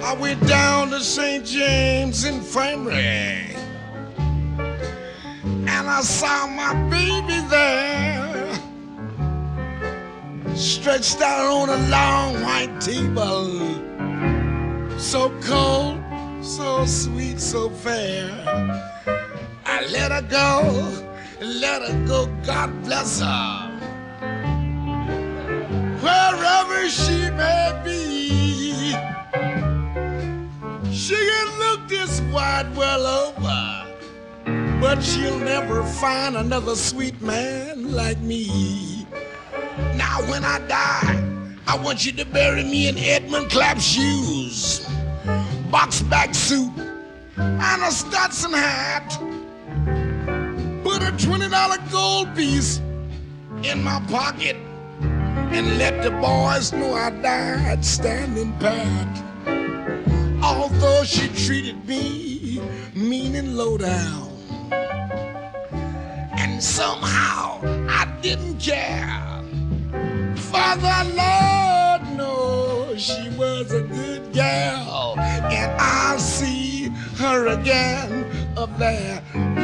I went down to St. James Infirmary and I saw my baby there, stretched out on a long white table, so cold, so sweet, so fair. I let her go, God bless her, wherever she may be. She can look this wide world over, but she'll never find another sweet man like me. Now when I die, I want you to bury me in Edmund Clapp's shoes, box back suit, and a Stetson hat. Put a $20 gold piece in my pocket and let the boys know I died standing pat. Although she treated me mean and low down, and somehow I didn't care. Father, Lord, no, she was a good gal, and I'll see her again up there